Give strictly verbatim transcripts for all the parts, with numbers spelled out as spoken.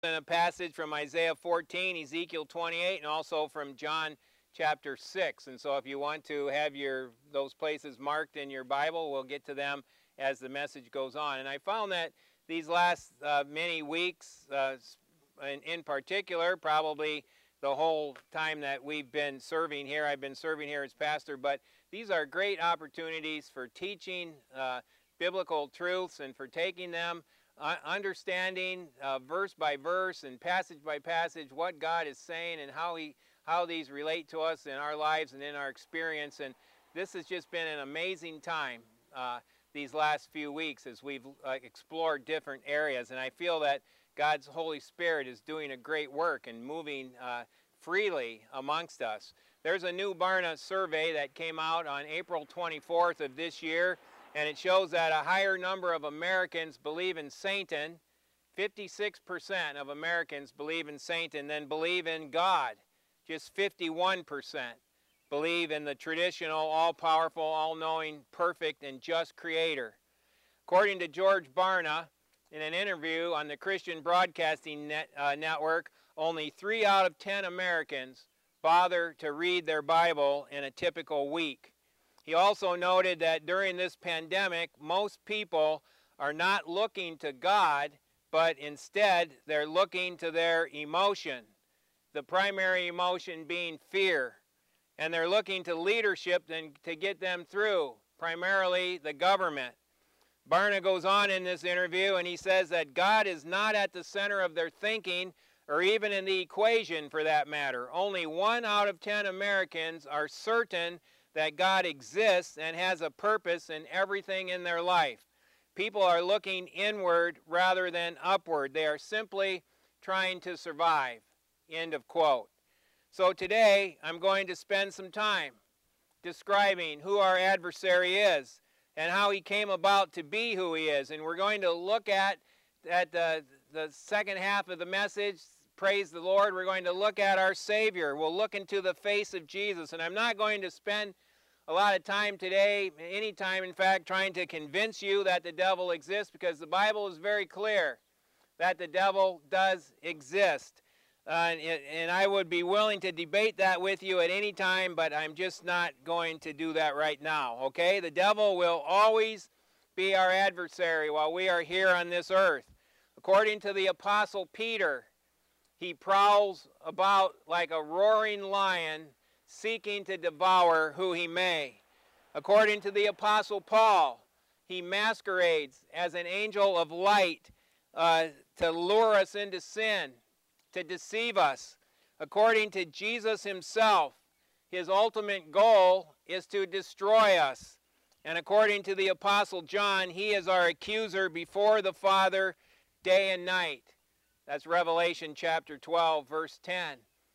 in a passage from Isaiah fourteen, Ezekiel twenty-eight, and also from John chapter six. And so if you want to have your those places marked in your Bible, we'll get to them as the message goes on. And I found that these last uh, many weeks, uh, in, in particular, probably the whole time that we've been serving here, I've been serving here as pastor, but these are great opportunities for teaching uh, biblical truths and for taking them, uh, understanding uh, verse by verse and passage by passage what God is saying and how he how these relate to us in our lives and in our experience. And this has just been an amazing time uh, these last few weeks as we've uh, explored different areas. And I feel that God's Holy Spirit is doing a great work and moving uh, freely amongst us. There's a new Barna survey that came out on April twenty-fourth of this year, and it shows that a higher number of Americans believe in Satan. fifty-six percent of Americans believe in Satan than believe in God. Just fifty-one percent believe in the traditional, all-powerful, all-knowing, perfect, and just Creator. According to George Barna, in an interview on the Christian Broadcasting Net, uh, Network, only three out of ten Americans bother to read their Bible in a typical week. He also noted that during this pandemic, most people are not looking to God, but instead they're looking to their emotion, the primary emotion being fear. And they're looking to leadership then to get them through, primarily the government. Barna goes on in this interview and he says that God is not at the center of their thinking or even in the equation for that matter. Only one out of ten Americans are certain that God exists and has a purpose in everything in their life. People are looking inward rather than upward. They are simply trying to survive. End of quote. So today I'm going to spend some time describing who our adversary is and how he came about to be who he is. And we're going to look at, at the, the second half of the message, praise the Lord, we're going to look at our Savior. We'll look into the face of Jesus. And I'm not going to spend a lot of time today, any time in fact, trying to convince you that the devil exists, because the Bible is very clear that the devil does exist. Uh, and, and I would be willing to debate that with you at any time, but I'm just not going to do that right now, okay? The devil will always be our adversary while we are here on this earth. According to the Apostle Peter, he prowls about like a roaring lion, seeking to devour who he may. According to the Apostle Paul, he masquerades as an angel of light uh, to lure us into sin, to deceive us. According to Jesus himself, his ultimate goal is to destroy us. And according to the Apostle John, he is our accuser before the Father day and night. That's Revelation chapter twelve, verse ten.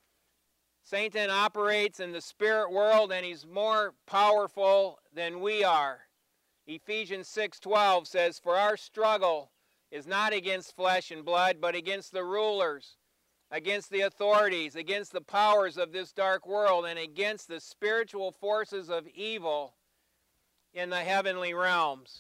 Satan operates in the spirit world, and he's more powerful than we are. Ephesians six twelve says, "For our struggle is not against flesh and blood, but against the rulers, against the authorities, against the powers of this dark world, and against the spiritual forces of evil in the heavenly realms."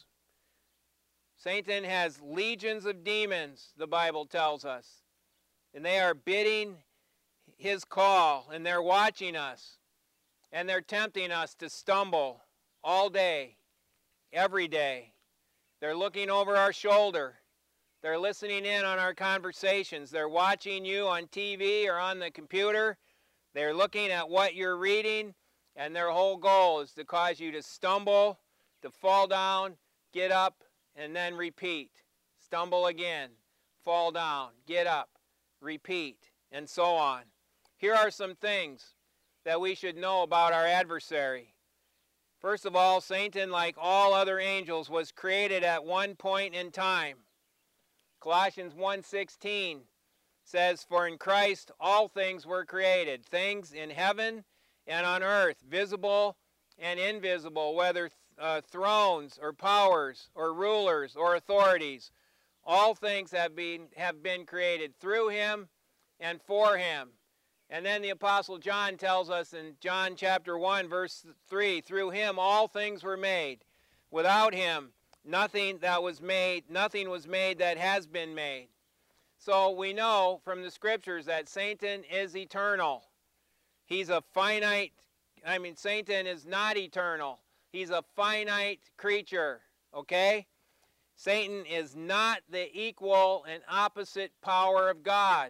Satan has legions of demons, the Bible tells us, and they are bidding his call, and they're watching us, and they're tempting us to stumble all day, every day. They're looking over our shoulder. They're listening in on our conversations. They're watching you on T V or on the computer. They're looking at what you're reading, and their whole goal is to cause you to stumble, to fall down, get up, and then repeat. Stumble again, fall down, get up, repeat, and so on. Here are some things that we should know about our adversary. First of all, Satan, like all other angels, was created at one point in time. Colossians one sixteen says, "For in Christ all things were created, things in heaven and on earth, visible and invisible, whether uh, thrones or powers or rulers or authorities. All things have been, have been created through him and for him." And then the Apostle John tells us in John chapter one, verse three, "Through him all things were made. Without him nothing that was made, nothing was made that has been made." So we know from the scriptures that Satan is eternal. He's a finite, I mean, Satan is not eternal. He's a finite creature, okay? Satan is not the equal and opposite power of God.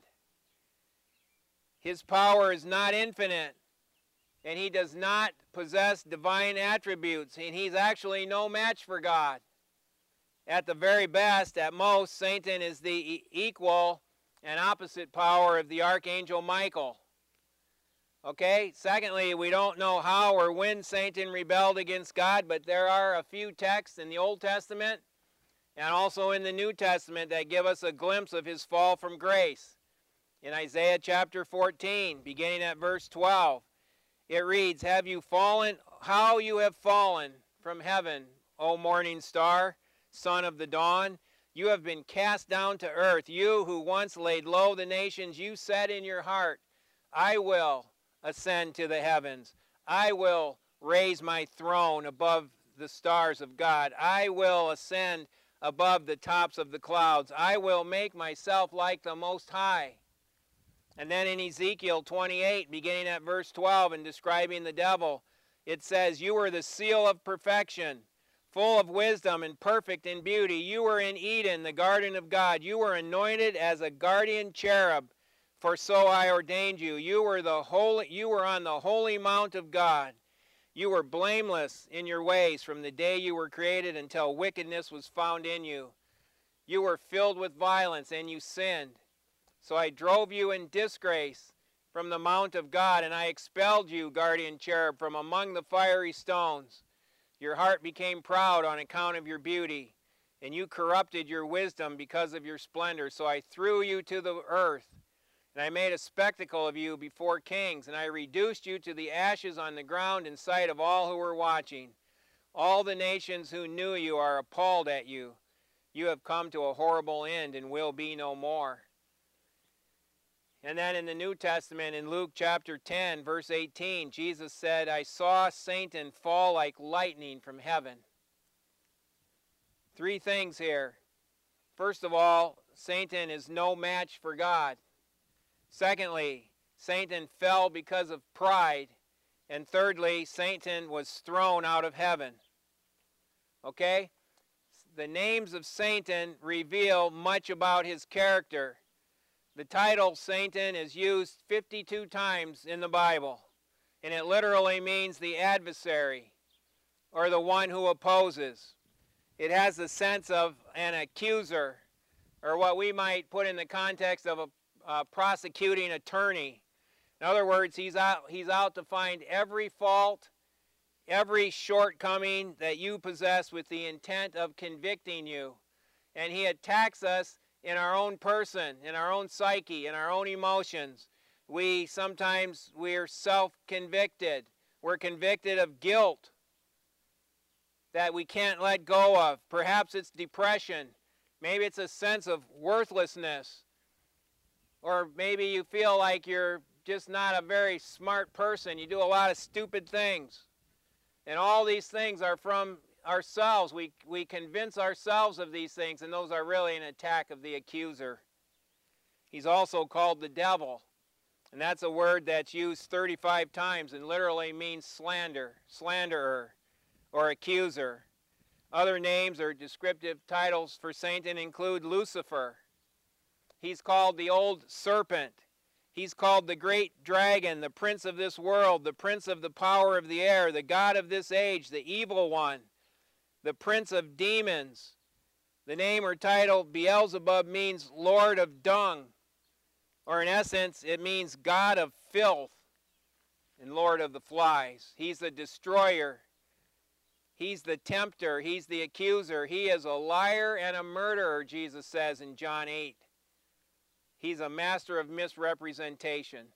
His power is not infinite, and he does not possess divine attributes, and he's actually no match for God. At the very best, at most, Satan is the equal and opposite power of the archangel Michael. Okay, secondly, we don't know how or when Satan rebelled against God, but there are a few texts in the Old Testament and also in the New Testament that give us a glimpse of his fall from grace. In Isaiah chapter fourteen, beginning at verse twelve, it reads, "Have you fallen, how you have fallen from heaven, O morning star, son of the dawn? You have been cast down to earth. You who once laid low the nations, you said in your heart, I will ascend to the heavens. I will raise my throne above the stars of God. I will ascend above the tops of the clouds. I will make myself like the Most High." And then in Ezekiel twenty-eight, beginning at verse twelve, and describing the devil, it says, "You were the seal of perfection, full of wisdom and perfect in beauty. You were in Eden, the garden of God. You were anointed as a guardian cherub, for so I ordained you. You were the holy, you were on the holy mount of God. You were blameless in your ways from the day you were created until wickedness was found in you. You were filled with violence, and you sinned. So I drove you in disgrace from the mount of God, and I expelled you, guardian cherub, from among the fiery stones. Your heart became proud on account of your beauty, and you corrupted your wisdom because of your splendor. So I threw you to the earth, and I made a spectacle of you before kings, and I reduced you to the ashes on the ground in sight of all who were watching. All the nations who knew you are appalled at you. You have come to a horrible end and will be no more." And then in the New Testament, in Luke chapter ten, verse eighteen, Jesus said, "I saw Satan fall like lightning from heaven." Three things here. First of all, Satan is no match for God. Secondly, Satan fell because of pride. And thirdly, Satan was thrown out of heaven. Okay? The names of Satan reveal much about his character. The title Satan is used fifty-two times in the Bible, and it literally means the adversary or the one who opposes. It has the sense of an accuser, or what we might put in the context of a uh, prosecuting attorney. In other words, he's out, he's out to find every fault, every shortcoming that you possess with the intent of convicting you. And he attacks us in our own person, in our own psyche, in our own emotions. We sometimes, we're self-convicted. We're convicted of guilt that we can't let go of. Perhaps it's depression. Maybe it's a sense of worthlessness. Or maybe you feel like you're just not a very smart person. You do a lot of stupid things. And all these things are from ourselves. We, we convince ourselves of these things, and those are really an attack of the accuser. He's also called the devil, and that's a word that's used thirty-five times and literally means slander, slanderer, or accuser. Other names or descriptive titles for Satan include Lucifer. He's called the old serpent. He's called the great dragon, the prince of this world, the prince of the power of the air, the god of this age, the evil one, the prince of demons. The name or title Beelzebub means Lord of dung, or in essence, it means God of filth and Lord of the flies. He's the destroyer. He's the tempter. He's the accuser. He is a liar and a murderer, Jesus says in John eight. He's a master of misrepresentation.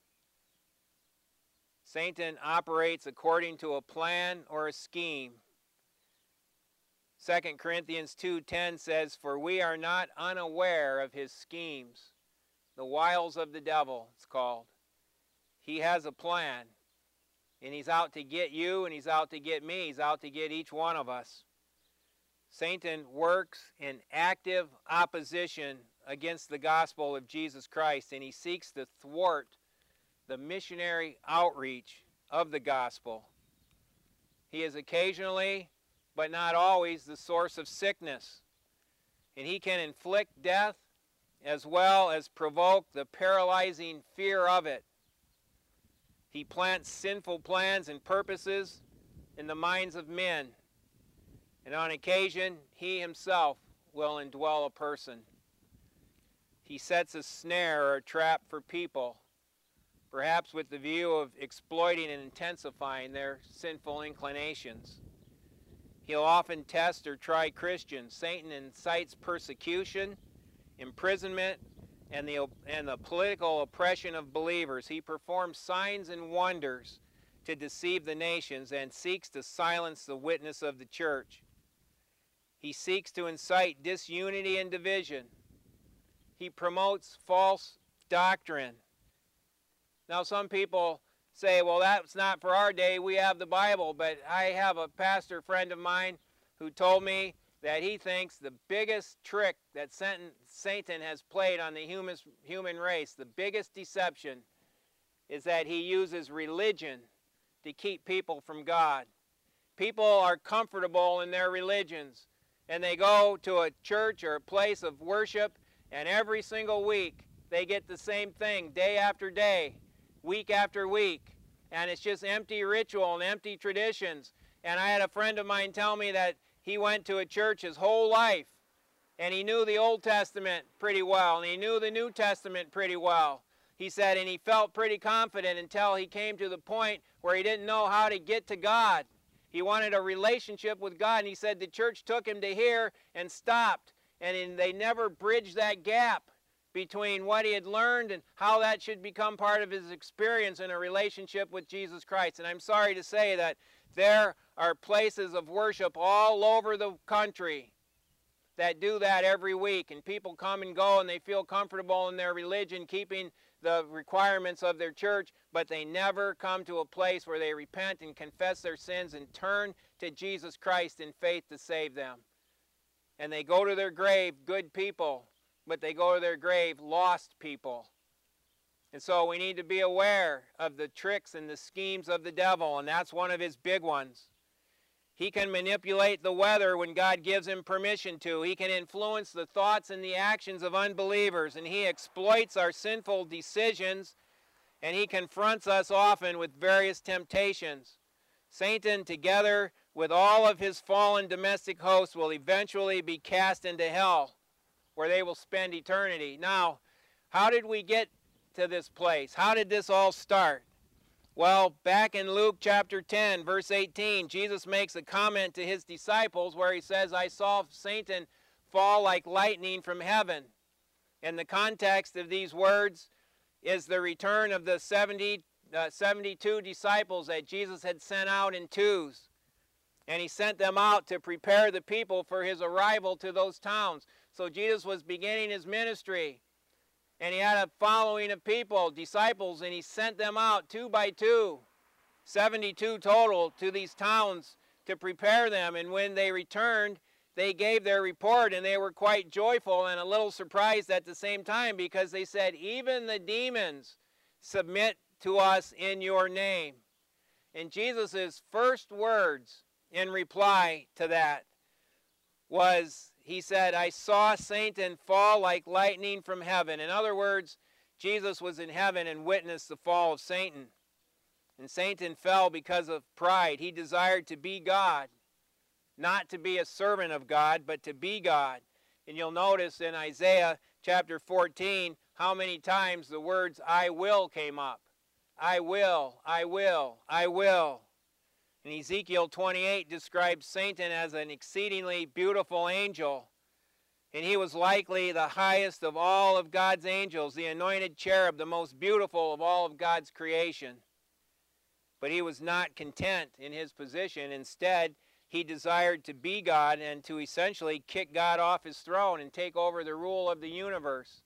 Satan operates according to a plan or a scheme. Second Corinthians two ten says, "For we are not unaware of his schemes." The wiles of the devil, it's called. He has a plan, and he's out to get you, and he's out to get me. He's out to get each one of us. Satan works in active opposition against the gospel of Jesus Christ, and he seeks to thwart the missionary outreach of the gospel. He is occasionally, but not always, the source of sickness, and he can inflict death as well as provoke the paralyzing fear of it. He plants sinful plans and purposes in the minds of men, and on occasion, he himself will indwell a person. He sets a snare or a trap for people, perhaps with the view of exploiting and intensifying their sinful inclinations. He'll often test or try Christians. Satan incites persecution, imprisonment, and the, and the political oppression of believers. He performs signs and wonders to deceive the nations and seeks to silence the witness of the church. He seeks to incite disunity and division. He promotes false doctrine. Now, some people say, well, that's not for our day. We have the Bible. But I have a pastor friend of mine who told me that he thinks the biggest trick that Satan has played on the human, human race, the biggest deception, is that he uses religion to keep people from God. People are comfortable in their religions, and they go to a church or a place of worship, and every single week they get the same thing, day after day, week after week, and it's just empty ritual and empty traditions. And I had a friend of mine tell me that he went to a church his whole life, and he knew the Old Testament pretty well, and he knew the New Testament pretty well. He said, and he felt pretty confident until he came to the point where he didn't know how to get to God. He wanted a relationship with God, and he said the church took him to here and stopped, and they never bridged that gap between what he had learned and how that should become part of his experience in a relationship with Jesus Christ. And I'm sorry to say that there are places of worship all over the country that do that every week, and people come and go and they feel comfortable in their religion, keeping the requirements of their church, but they never come to a place where they repent and confess their sins and turn to Jesus Christ in faith to save them. And they go to their grave good people, but they go to their grave lost people. And so we need to be aware of the tricks and the schemes of the devil, and that's one of his big ones. He can manipulate the weather when God gives him permission to. He can influence the thoughts and the actions of unbelievers, and he exploits our sinful decisions, and he confronts us often with various temptations. Satan, together with all of his fallen domestic hosts, will eventually be cast into hell, where they will spend eternity. Now, how did we get to this place? How did this all start? Well, back in Luke chapter ten, verse eighteen, Jesus makes a comment to his disciples where he says, I saw Satan fall like lightning from heaven. And the context of these words is the return of the seventy, uh, seventy-two disciples that Jesus had sent out in twos. And he sent them out to prepare the people for his arrival to those towns. So Jesus was beginning his ministry, and he had a following of people, disciples, and he sent them out two by two, seventy-two total, to these towns to prepare them. And when they returned, they gave their report, and they were quite joyful and a little surprised at the same time, because they said, even the demons submit to us in your name. And Jesus' first words in reply to that was, he said, I saw Satan fall like lightning from heaven. In other words, Jesus was in heaven and witnessed the fall of Satan. And Satan fell because of pride. He desired to be God, not to be a servant of God, but to be God. And you'll notice in Isaiah chapter fourteen how many times the words I will came up. I will, I will, I will. And Ezekiel twenty-eight describes Satan as an exceedingly beautiful angel. And he was likely the highest of all of God's angels, the anointed cherub, the most beautiful of all of God's creation. But he was not content in his position. Instead, he desired to be God and to essentially kick God off his throne and take over the rule of the universe.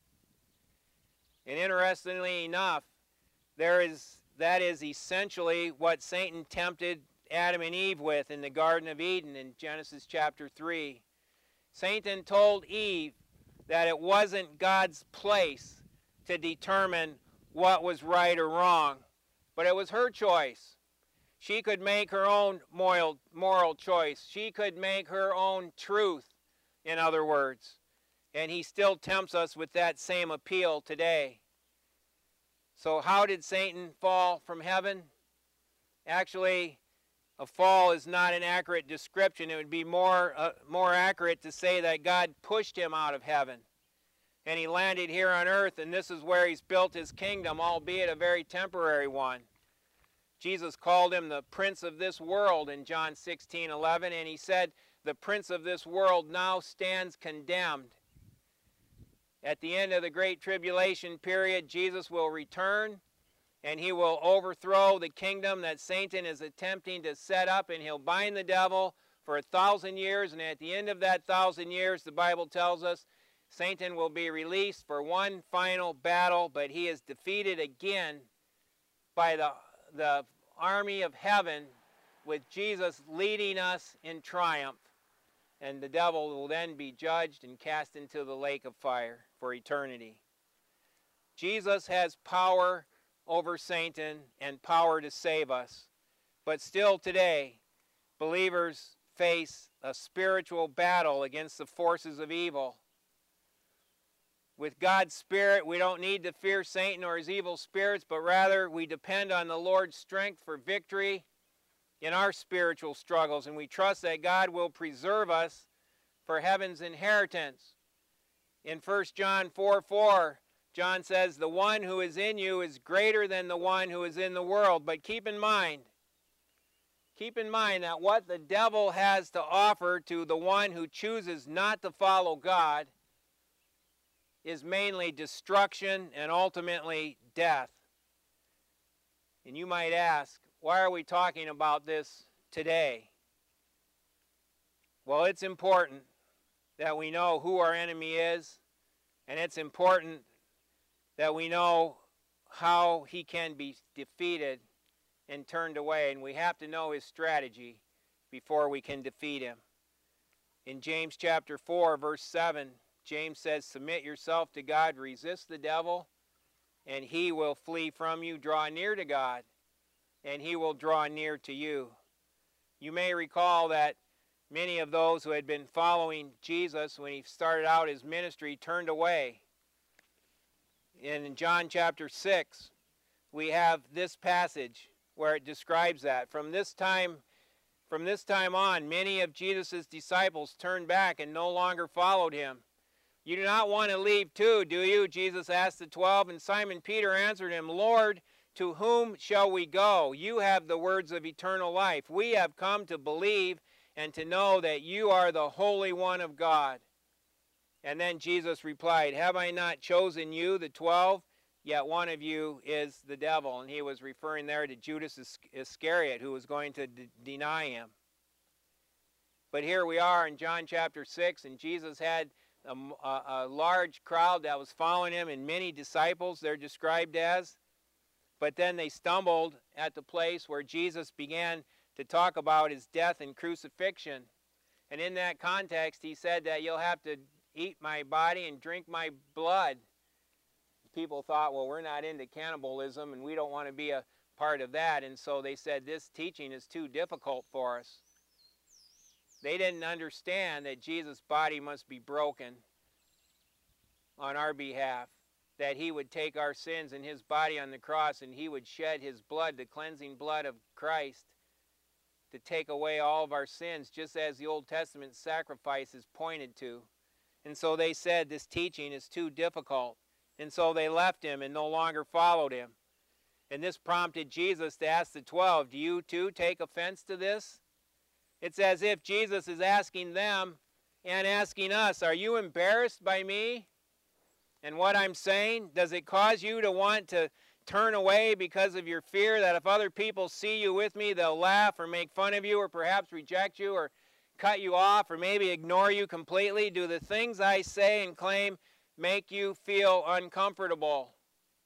And interestingly enough, there is, that is essentially what Satan tempted Adam and Eve with in the Garden of Eden in Genesis chapter three. Satan told Eve that it wasn't God's place to determine what was right or wrong, but it was her choice. She could make her own moral, moral choice. She could make her own truth, in other words. And he still tempts us with that same appeal today. So how did Satan fall from heaven? Actually, a fall is not an accurate description. It would be more, uh, more accurate to say that God pushed him out of heaven. And he landed here on earth, and this is where he's built his kingdom, albeit a very temporary one. Jesus called him the prince of this world in John sixteen eleven, and he said, the prince of this world now stands condemned. At the end of the great tribulation period, Jesus will return, and he will overthrow the kingdom that Satan is attempting to set up, and he'll bind the devil for a thousand years, and at the end of that thousand years, the Bible tells us, Satan will be released for one final battle, but he is defeated again by the, the army of heaven, with Jesus leading us in triumph. And the devil will then be judged and cast into the lake of fire for eternity. Jesus has power over Satan and power to save us. But still today, believers face a spiritual battle against the forces of evil. With God's Spirit, we don't need to fear Satan or his evil spirits, but rather we depend on the Lord's strength for victory in our spiritual struggles, and we trust that God will preserve us for heaven's inheritance. In First John four four, John says, the one who is in you is greater than the one who is in the world. But keep in mind, keep in mind that what the devil has to offer to the one who chooses not to follow God is mainly destruction and ultimately death. And you might ask, why are we talking about this today? Well, it's important that we know who our enemy is, and it's important that we know how he can be defeated and turned away, and we have to know his strategy before we can defeat him. In James chapter four, verse seven, James says, submit yourself to God, resist the devil, and he will flee from you. Draw near to God, and he will draw near to you. You may recall that many of those who had been following Jesus when he started out his ministry turned away. And in John chapter six, we have this passage where it describes that. From this time, from this time on, many of Jesus' disciples turned back and no longer followed him. You do not want to leave too, do you? Jesus asked the twelve, and Simon Peter answered him, Lord, to whom shall we go? You have the words of eternal life. We have come to believe and to know that you are the Holy One of God. And then Jesus replied, have I not chosen you, the twelve? Yet one of you is the devil. And he was referring there to Judas Iscariot, who was going to d- deny him. But here we are in John chapter six, and Jesus had a, a, a large crowd that was following him, and many disciples, they're described as. But then they stumbled at the place where Jesus began to talk about his death and crucifixion. And in that context, he said that you'll have to eat my body and drink my blood. People thought, well, we're not into cannibalism, and we don't want to be a part of that. And so they said, this teaching is too difficult for us. They didn't understand that Jesus' body must be broken on our behalf, that he would take our sins in his body on the cross, and he would shed his blood, the cleansing blood of Christ, to take away all of our sins, just as the Old Testament sacrifices pointed to. And so they said this teaching is too difficult. And so they left him and no longer followed him. And this prompted Jesus to ask the twelve, do you too take offense to this? It's as if Jesus is asking them and asking us, are you embarrassed by me and what I'm saying? Does it cause you to want to turn away because of your fear that if other people see you with me, they'll laugh or make fun of you or perhaps reject you or cut you off or maybe ignore you completely? Do the things I say and claim make you feel uncomfortable?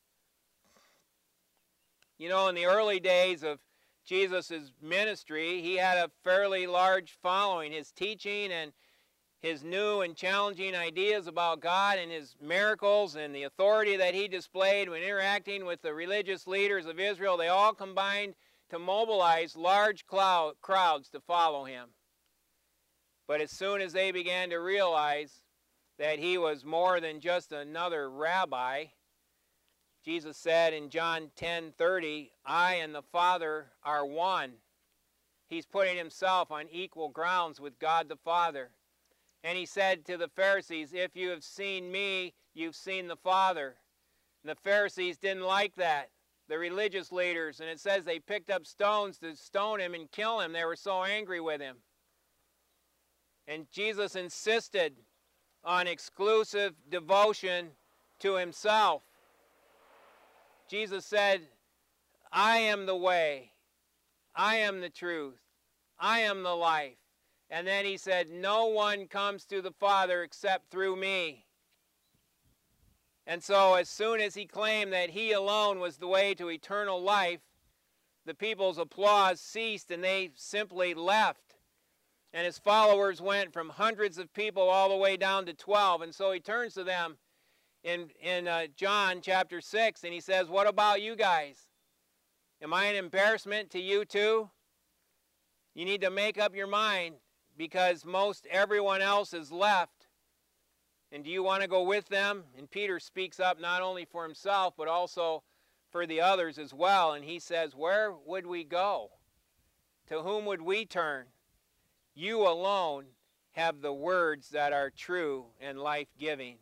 You know, in the early days of Jesus' ministry, he had a fairly large following. His teaching and his new and challenging ideas about God and his miracles and the authority that he displayed when interacting with the religious leaders of Israel, they all combined to mobilize large cloud, crowds to follow him. But as soon as they began to realize that he was more than just another rabbi, Jesus said in John ten thirty, I and the Father are one. He's putting himself on equal grounds with God the Father. And he said to the Pharisees, if you have seen me, you've seen the Father. And the Pharisees didn't like that, the religious leaders, and it says they picked up stones to stone him and kill him. They were so angry with him. And Jesus insisted on exclusive devotion to himself. Jesus said, I am the way, I am the truth, I am the life. And then he said, no one comes to the Father except through me. And so as soon as he claimed that he alone was the way to eternal life, the people's applause ceased and they simply left. And his followers went from hundreds of people all the way down to twelve. And so he turns to them in, in uh, John chapter six and he says, what about you guys? Am I an embarrassment to you too? You need to make up your mind, because most everyone else is left. And do you want to go with them? And Peter speaks up not only for himself, but also for the others as well. And he says, where would we go? To whom would we turn? You alone have the words that are true and life-giving.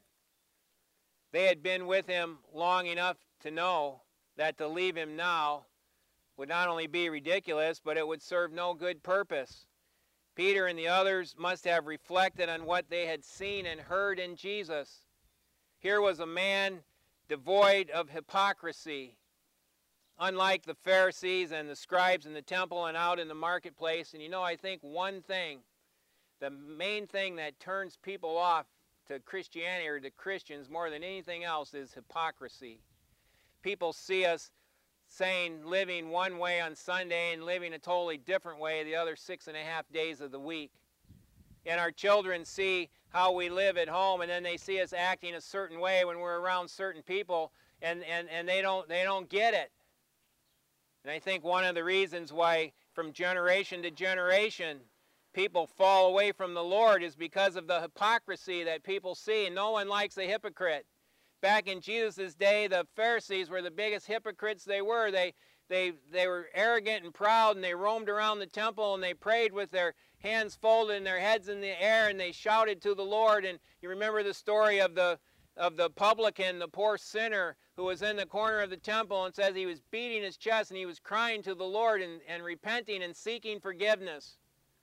They had been with him long enough to know that to leave him now would not only be ridiculous, but it would serve no good purpose. Peter and the others must have reflected on what they had seen and heard in Jesus. Here was a man devoid of hypocrisy, unlike the Pharisees and the scribes in the temple and out in the marketplace. And you know, I think one thing, the main thing that turns people off to Christianity or to Christians more than anything else is hypocrisy. People see us saying living one way on Sunday and living a totally different way the other six and a half days of the week. And our children see how we live at home, and then they see us acting a certain way when we're around certain people, and, and, and they don't they don't get it. And I think one of the reasons why from generation to generation people fall away from the Lord is because of the hypocrisy that people see, and no one likes a hypocrite. Back in Jesus' day, the Pharisees were the biggest hypocrites they were. They, they, they were arrogant and proud, and they roamed around the temple, and they prayed with their hands folded and their heads in the air, and they shouted to the Lord. And you remember the story of the, of the publican, the poor sinner, who was in the corner of the temple, and says he was beating his chest, and he was crying to the Lord and, and repenting and seeking forgiveness.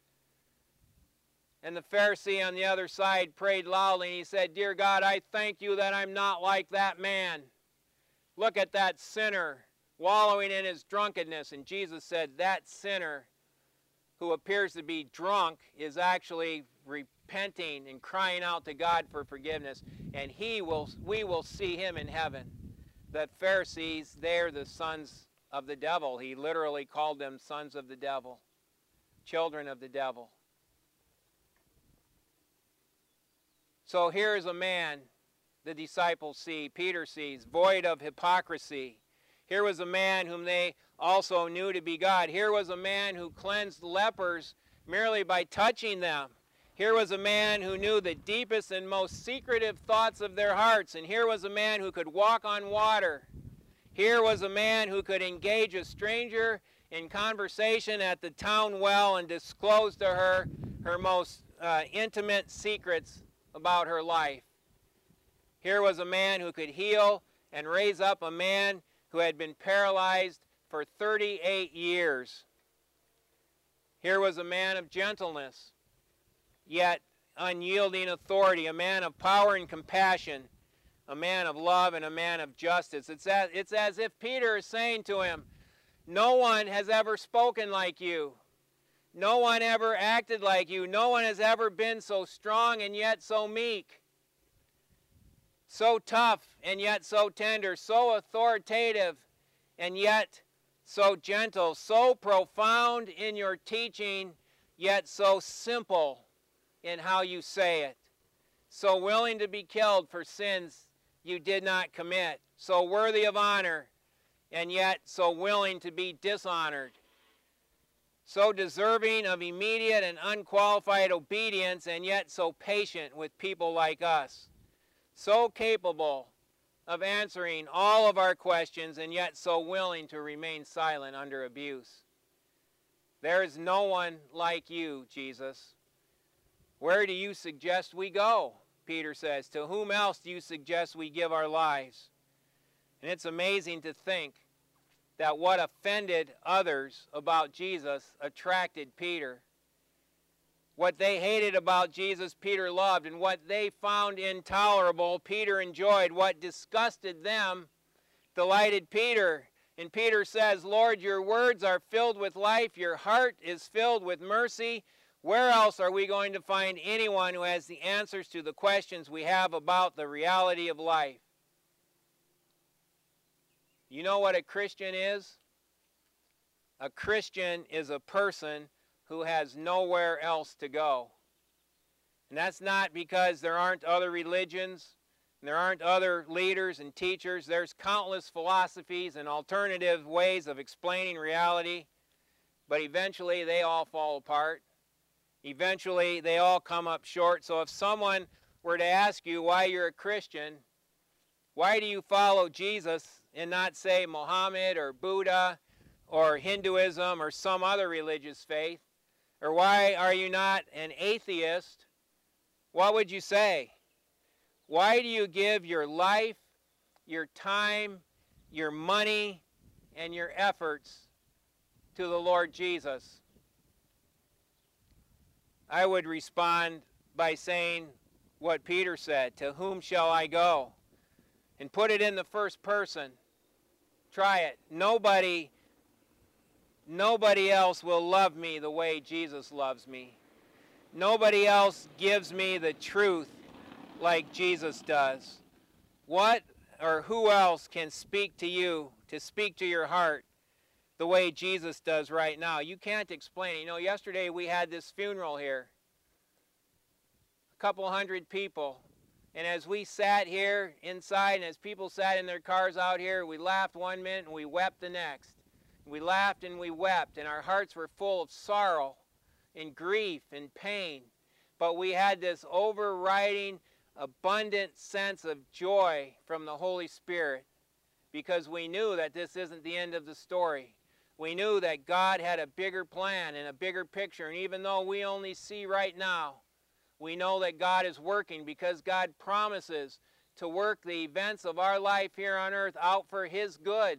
And the Pharisee on the other side prayed loudly, and he said, Dear God, I thank you that I'm not like that man. Look at that sinner wallowing in his drunkenness. And Jesus said, that sinner who appears to be drunk is actually repenting and crying out to God for forgiveness. And he will, we will see him in heaven. The Pharisees, they're the sons of the devil. He literally called them sons of the devil, children of the devil. So here's a man the disciples see, Peter sees, void of hypocrisy. Here was a man whom they also knew to be God. Here was a man who cleansed lepers merely by touching them. Here was a man who knew the deepest and most secretive thoughts of their hearts. And here was a man who could walk on water. Here was a man who could engage a stranger in conversation at the town well and disclose to her her most uh, intimate secrets about her life. Here was a man who could heal and raise up a man who had been paralyzed for thirty-eight years. Here was a man of gentleness, yet unyielding authority, a man of power and compassion, a man of love and a man of justice. It's as, it's as if Peter is saying to him, no one has ever spoken like you. No one ever acted like you. No one has ever been so strong and yet so meek. So tough and yet so tender. So authoritative and yet so gentle. So profound in your teaching, yet so simple in how you say it. So willing to be killed for sins you did not commit. So worthy of honor, and yet so willing to be dishonored. So deserving of immediate and unqualified obedience, and yet so patient with people like us. So capable of answering all of our questions, and yet so willing to remain silent under abuse. There is no one like you, Jesus. Where do you suggest we go? Peter says. To whom else do you suggest we give our lives? And it's amazing to think that what offended others about Jesus attracted Peter. What they hated about Jesus, Peter loved, and what they found intolerable, Peter enjoyed. What disgusted them delighted Peter. And Peter says, Lord, your words are filled with life, your heart is filled with mercy. Where else are we going to find anyone who has the answers to the questions we have about the reality of life? You know what a Christian is? A Christian is a person who has nowhere else to go. And that's not because there aren't other religions, and there aren't other leaders and teachers. There's countless philosophies and alternative ways of explaining reality, but eventually they all fall apart. Eventually they all come up short. So if someone were to ask you why you're a Christian, why do you follow Jesus and not say Muhammad or Buddha or Hinduism or some other religious faith, or why are you not an atheist, what would you say? Why do you give your life, your time, your money, and your efforts to the Lord Jesus? I would respond by saying what Peter said, to whom shall I go? And put it in the first person. Try it. Nobody, nobody else will love me the way Jesus loves me. Nobody else gives me the truth like Jesus does. What or who else can speak to you, to speak to your heart the way Jesus does right now? You can't explain it. You know, yesterday we had this funeral here. A couple hundred people. And as we sat here inside, and as people sat in their cars out here, we laughed one minute and we wept the next. We laughed and we wept, and our hearts were full of sorrow and grief and pain. But we had this overriding, abundant sense of joy from the Holy Spirit, because we knew that this isn't the end of the story. We knew that God had a bigger plan and a bigger picture, and even though we only see right now, we know that God is working, because God promises to work the events of our life here on earth out for His good.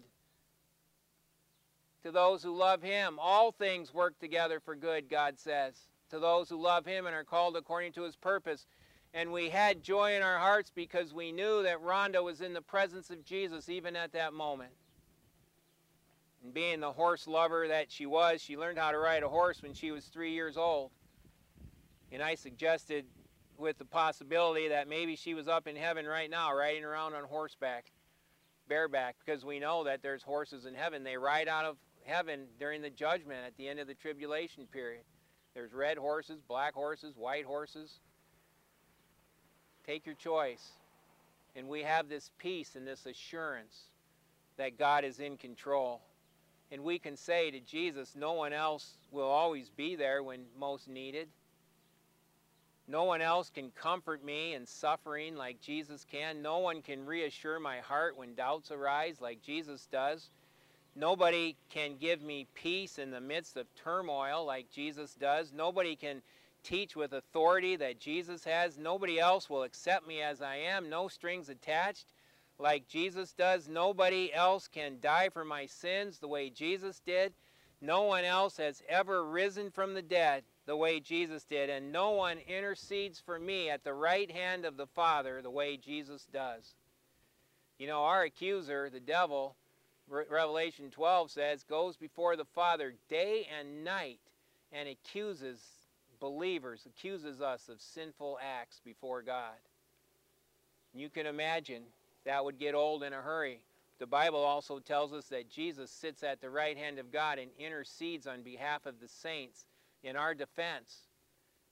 To those who love Him, all things work together for good, God says. To those who love Him and are called according to His purpose. And we had joy in our hearts because we knew that Rhonda was in the presence of Jesus even at that moment. And being the horse lover that she was, she learned how to ride a horse when she was three years old. And I suggested with the possibility that maybe she was up in heaven right now, riding around on horseback, bareback, because we know that there's horses in heaven. They ride out of heaven during the judgment at the end of the tribulation period. There's red horses, black horses, white horses. Take your choice. And we have this peace and this assurance that God is in control. And we can say to Jesus, no one else will always be there when most needed. No one else can comfort me in suffering like Jesus can. No one can reassure my heart when doubts arise like Jesus does. Nobody can give me peace in the midst of turmoil like Jesus does. Nobody can teach with authority that Jesus has. Nobody else will accept me as I am, no strings attached, like Jesus does. Nobody else can die for my sins the way Jesus did. No one else has ever risen from the dead the way Jesus did, and no one intercedes for me at the right hand of the Father the way Jesus does. You know, our accuser, the devil, Re- Revelation twelve says, goes before the Father day and night and accuses believers, accuses us of sinful acts before God. You can imagine that would get old in a hurry. The Bible also tells us that Jesus sits at the right hand of God and intercedes on behalf of the saints in our defense.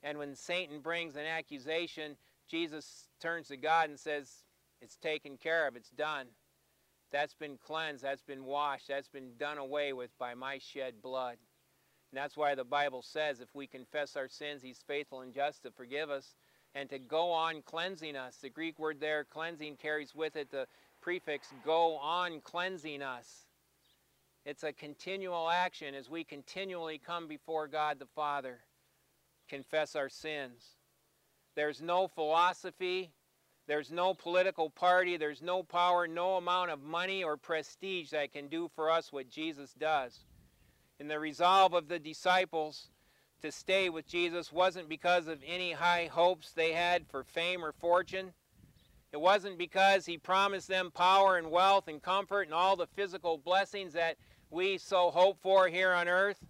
And when Satan brings an accusation, Jesus turns to God and says, it's taken care of, it's done. That's been cleansed, that's been washed, that's been done away with by my shed blood. And that's why the Bible says if we confess our sins, he's faithful and just to forgive us and to go on cleansing us. The Greek word there, cleansing, carries with it the prefix go on cleansing us. It's a continual action as we continually come before God the Father, confess our sins. There's no philosophy, there's no political party, there's no power, no amount of money or prestige that can do for us what Jesus does. And the resolve of the disciples to stay with Jesus wasn't because of any high hopes they had for fame or fortune. It wasn't because he promised them power and wealth and comfort and all the physical blessings that we so hope for here on earth.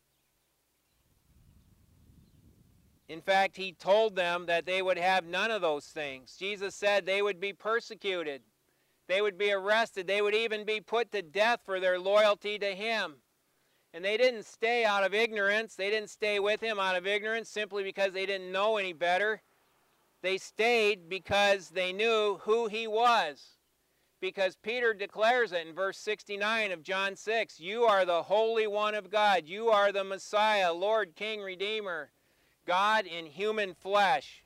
In fact, he told them that they would have none of those things. Jesus said they would be persecuted. They would be arrested. They would even be put to death for their loyalty to him. And they didn't stay out of ignorance. They didn't stay with him out of ignorance simply because they didn't know any better. They stayed because they knew who he was. Because Peter declares it in verse sixty-nine of John six. You are the Holy One of God. You are the Messiah, Lord, King, Redeemer, God in human flesh.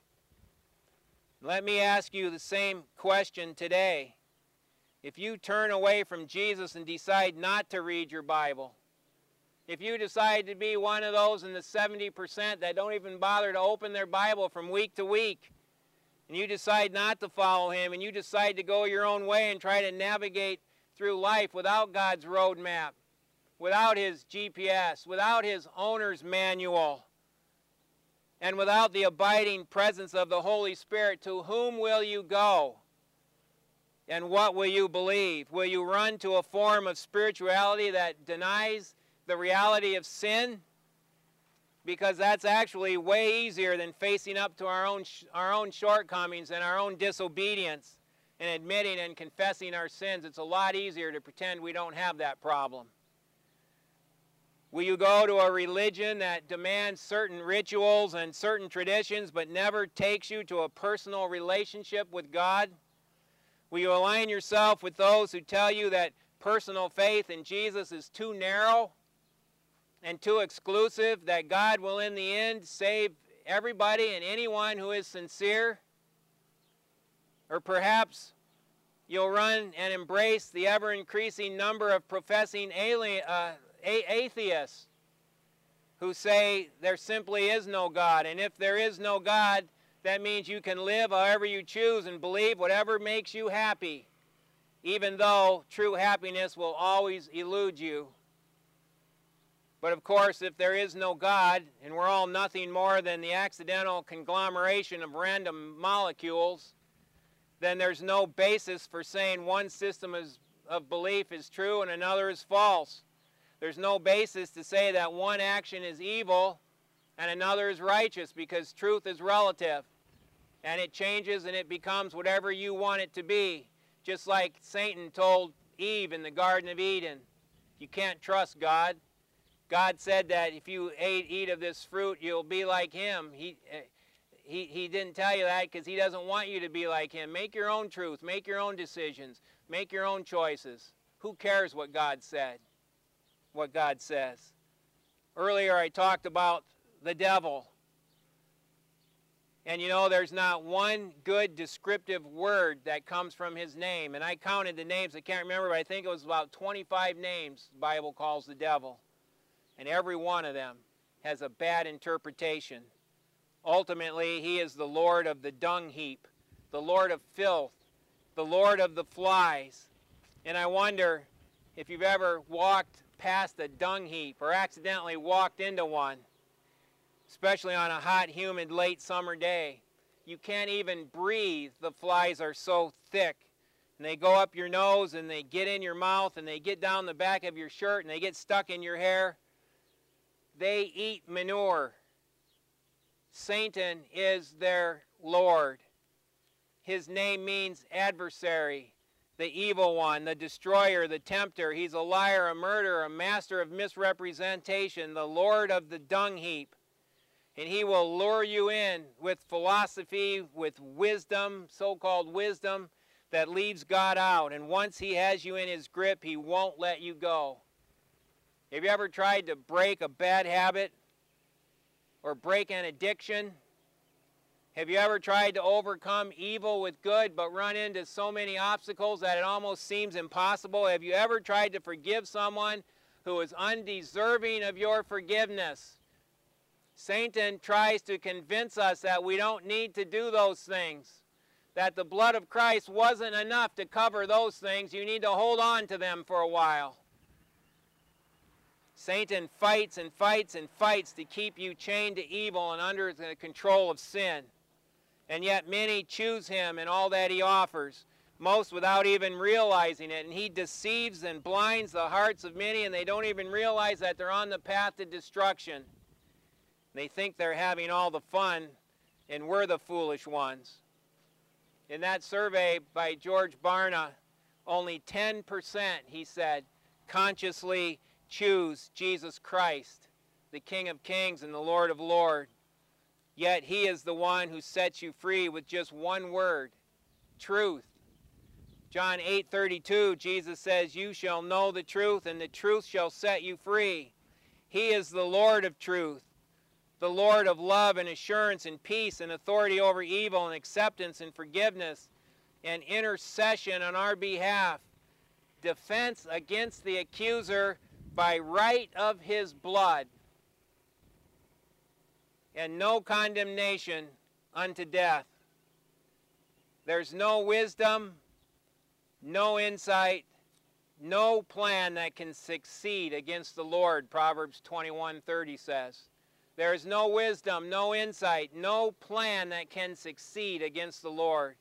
Let me ask you the same question today. If you turn away from Jesus and decide not to read your Bible, if you decide to be one of those in the seventy percent that don't even bother to open their Bible from week to week, and you decide not to follow him, and you decide to go your own way and try to navigate through life without God's roadmap, without his G P S, without his owner's manual, and without the abiding presence of the Holy Spirit, to whom will you go? And what will you believe? Will you run to a form of spirituality that denies the reality of sin? Because that's actually way easier than facing up to our own, our own shortcomings and our own disobedience and admitting and confessing our sins. It's a lot easier to pretend we don't have that problem. Will you go to a religion that demands certain rituals and certain traditions but never takes you to a personal relationship with God? Will you align yourself with those who tell you that personal faith in Jesus is too narrow and too exclusive, that God will in the end save everybody and anyone who is sincere? Or perhaps you'll run and embrace the ever-increasing number of professing alien, uh, atheists who say there simply is no God, and if there is no God, that means you can live however you choose and believe whatever makes you happy, even though true happiness will always elude you. But of course, if there is no God, and we're all nothing more than the accidental conglomeration of random molecules, then there's no basis for saying one system is, of belief is true and another is false. There's no basis to say that one action is evil and another is righteous, because truth is relative. And it changes and it becomes whatever you want it to be. Just like Satan told Eve in the Garden of Eden, you can't trust God. God said that if you ate, eat of this fruit, you'll be like him. He, he, he didn't tell you that because he doesn't want you to be like him. Make your own truth. Make your own decisions. Make your own choices. Who cares what God said? What God says. Earlier I talked about the devil. And you know, there's not one good descriptive word that comes from his name. And I counted the names. I can't remember, but I think it was about twenty-five names the Bible calls the devil. And every one of them has a bad interpretation. Ultimately, he is the Lord of the dung heap, the Lord of filth, the Lord of the flies. And I wonder if you've ever walked past a dung heap or accidentally walked into one, especially on a hot, humid, late summer day. You can't even breathe. The flies are so thick. And they go up your nose and they get in your mouth and they get down the back of your shirt and they get stuck in your hair. They eat manure. Satan is their Lord. His name means adversary, the evil one, the destroyer, the tempter. He's a liar, a murderer, a master of misrepresentation, the Lord of the dung heap. And he will lure you in with philosophy, with wisdom, so-called wisdom, that leaves God out. And once he has you in his grip, he won't let you go. Have you ever tried to break a bad habit or break an addiction? Have you ever tried to overcome evil with good but run into so many obstacles that it almost seems impossible? Have you ever tried to forgive someone who is undeserving of your forgiveness? Satan tries to convince us that we don't need to do those things, that the blood of Christ wasn't enough to cover those things. You need to hold on to them for a while. Satan fights and fights and fights to keep you chained to evil and under the control of sin. And yet many choose him and all that he offers, most without even realizing it. And he deceives and blinds the hearts of many, and they don't even realize that they're on the path to destruction. They think they're having all the fun, and we're the foolish ones. In that survey by George Barna, only ten percent, he said, consciously choose Jesus Christ, the King of Kings and the Lord of Lords. Yet he is the one who sets you free with just one word, truth. John eight thirty-two, Jesus says, you shall know the truth, and the truth shall set you free. He is the Lord of truth, the Lord of love and assurance and peace and authority over evil and acceptance and forgiveness and intercession on our behalf, defense against the accuser by right of his blood, and no condemnation unto death. There's no wisdom, no insight, no plan that can succeed against the Lord, Proverbs twenty-one thirty says. There is no wisdom, no insight, no plan that can succeed against the Lord.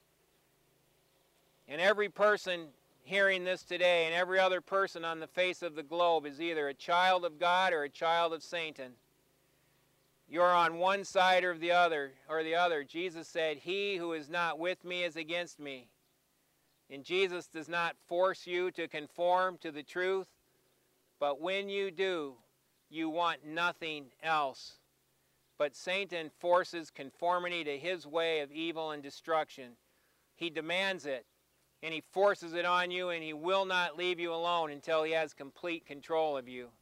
And every person hearing this today and every other person on the face of the globe is either a child of God or a child of Satan. You're on one side or the other, or the other. Jesus said, he who is not with me is against me. And Jesus does not force you to conform to the truth, but when you do, you want nothing else. But Satan forces conformity to his way of evil and destruction. He demands it, and he forces it on you, and he will not leave you alone until he has complete control of you.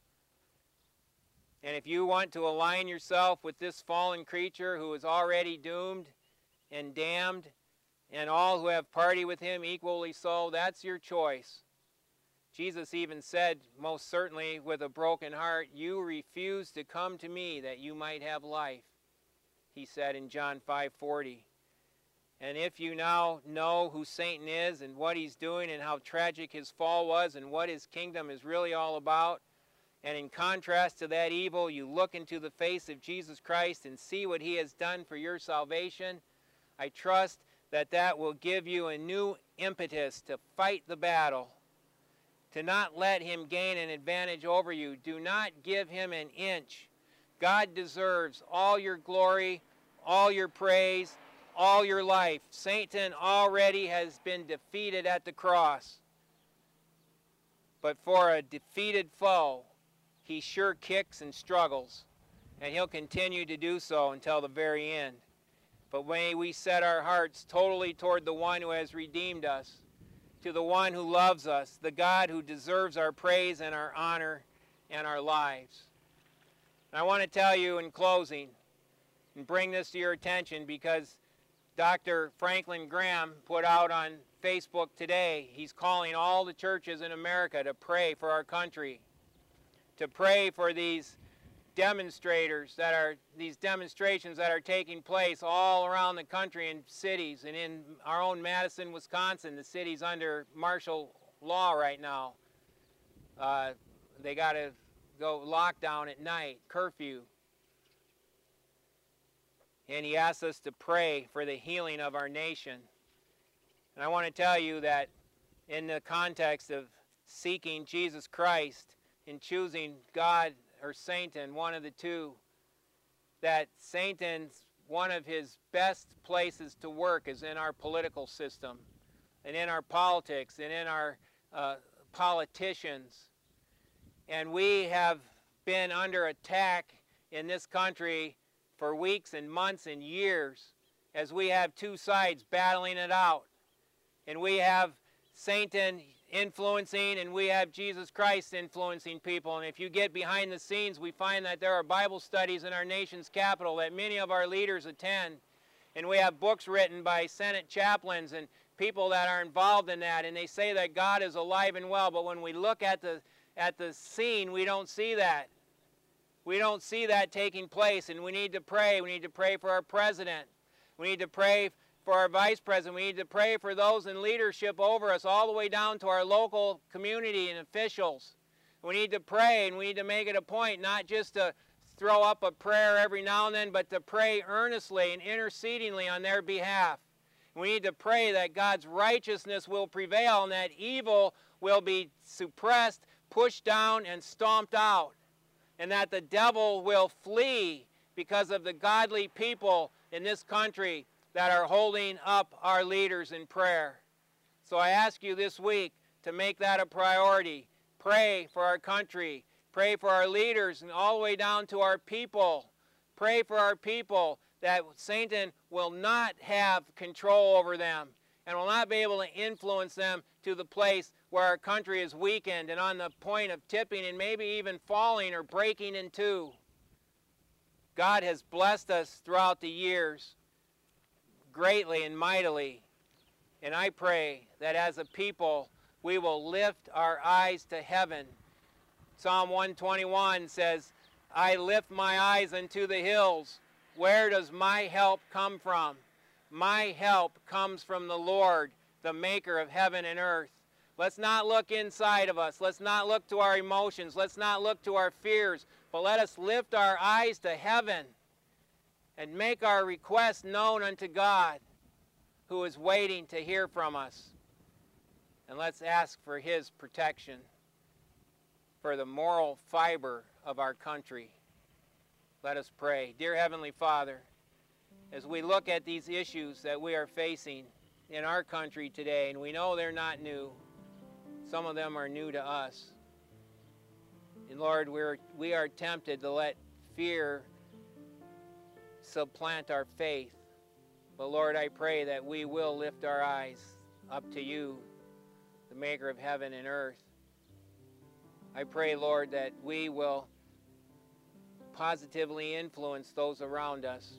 And if you want to align yourself with this fallen creature who is already doomed and damned, and all who have party with him equally so, that's your choice. Jesus even said, most certainly with a broken heart, you refuse to come to me that you might have life, he said in John five forty. And if you now know who Satan is and what he's doing and how tragic his fall was and what his kingdom is really all about, and in contrast to that evil, you look into the face of Jesus Christ and see what he has done for your salvation, I trust that that will give you a new impetus to fight the battle, to not let him gain an advantage over you. Do not give him an inch. God deserves all your glory, all your praise, all your life. Satan already has been defeated at the cross. But for a defeated foe, he sure kicks and struggles, and he'll continue to do so until the very end. But may we set our hearts totally toward the one who has redeemed us, to the one who loves us, the God who deserves our praise and our honor and our lives. And I want to tell you in closing, and bring this to your attention, because Doctor Franklin Graham put out on Facebook today, he's calling all the churches in America to pray for our country, to pray for these demonstrators that are, these demonstrations that are taking place all around the country in cities, and in our own Madison, Wisconsin, the city's under martial law right now. Uh, they got to go lockdown at night, curfew. And he asks us to pray for the healing of our nation. And I want to tell you that in the context of seeking Jesus Christ and choosing God or Satan, one of the two, that Satan's, one of his best places to work is in our political system and in our politics and in our uh, politicians. And we have been under attack in this country for weeks and months and years as we have two sides battling it out. And we have Satan influencing and we have Jesus Christ influencing people. And if you get behind the scenes, we find that there are Bible studies in our nation's capital that many of our leaders attend. And we have books written by Senate chaplains and people that are involved in that. And they say that God is alive and well. But when we look at the, at the scene, we don't see that. We don't see that taking place. And we need to pray. We need to pray for our president. We need to pray for our vice president. We need to pray for those in leadership over us, all the way down to our local community and officials. We need to pray, and we need to make it a point not just to throw up a prayer every now and then, but to pray earnestly and intercedingly on their behalf. We need to pray that God's righteousness will prevail and that evil will be suppressed, pushed down, and stomped out, and that the devil will flee because of the godly people in this country that are holding up our leaders in prayer. So I ask you this week to make that a priority. Pray for our country. Pray for our leaders and all the way down to our people. Pray for our people that Satan will not have control over them and will not be able to influence them to the place where our country is weakened and on the point of tipping and maybe even falling or breaking in two. God has blessed us throughout the years greatly and mightily. And I pray that as a people, we will lift our eyes to heaven. Psalm one twenty-one says, I lift my eyes unto the hills. Where does my help come from? My help comes from the Lord, the maker of heaven and earth. Let's not look inside of us. Let's not look to our emotions. Let's not look to our fears. But let us lift our eyes to heaven and make our request known unto God, who is waiting to hear from us. And let's ask for His protection for the moral fiber of our country. Let us pray. Dear Heavenly Father, as we look at these issues that we are facing in our country today, and we know they're not new, some of them are new to us. And Lord, we're, we are tempted to let fear supplant our faith. But Lord, I pray that we will lift our eyes up to you, the maker of heaven and earth. I pray, Lord, that we will positively influence those around us.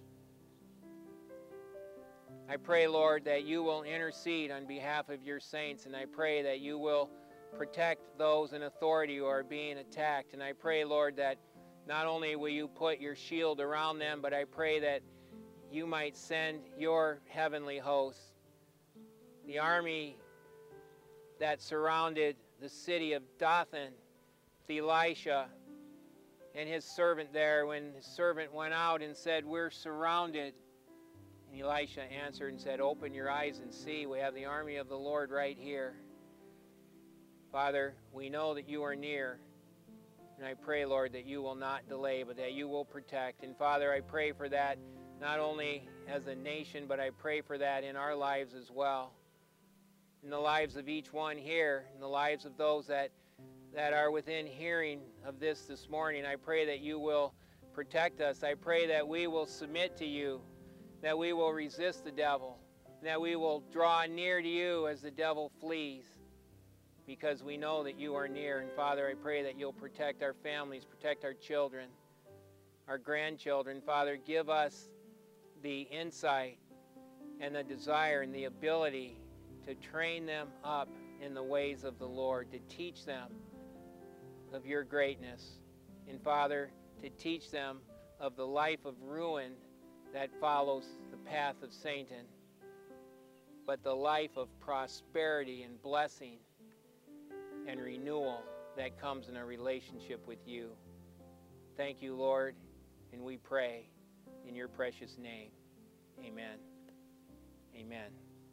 I pray, Lord, that you will intercede on behalf of your saints, and I pray that you will protect those in authority who are being attacked. And I pray, Lord, that not only will you put your shield around them, but I pray that you might send your heavenly hosts, the army that surrounded the city of Dothan, with Elisha and his servant there, when his servant went out and said, we're surrounded. And Elisha answered and said, open your eyes and see. We have the army of the Lord right here. Father, we know that you are near. And I pray, Lord, that you will not delay, but that you will protect. And Father, I pray for that not only as a nation, but I pray for that in our lives as well. In the lives of each one here, in the lives of those that, that are within hearing of this this morning. I pray that you will protect us. I pray that we will submit to you, that we will resist the devil, that we will draw near to you as the devil flees, because we know that you are near. And Father, I pray that you'll protect our families, protect our children, our grandchildren. Father, give us the insight and the desire and the ability to train them up in the ways of the Lord, to teach them of your greatness. And Father, to teach them of the life of ruin that follows the path of Satan, but the life of prosperity and blessing and renewal that comes in a relationship with you. Thank you, Lord, and we pray in your precious name. Amen. Amen.